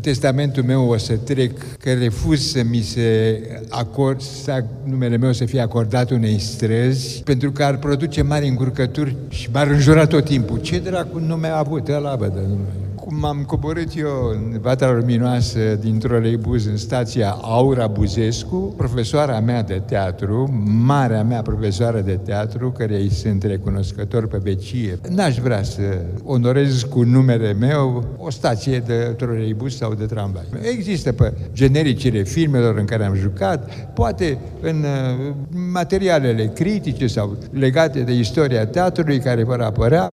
testamentul meu o să trec că refuz să mi se numele meu să fie acordat unei străzi, pentru că ar produce mari încurcături și m-ar înjura tot timpul. Ce dracu nume a avut ăla, bă, de nume? Cum am coborât eu în Vatra Luminoasă din troleibuz în stația Aura Buzescu, profesoara mea de teatru, marea mea profesoară de teatru, care îi sunt recunoscător pe vecie, n-aș vrea să onorez cu numele meu o stație de troleibuz sau de tramvai. Există pe genericile filmelor în care am jucat, poate în materialele critice sau legate de istoria teatrului care vor apărea.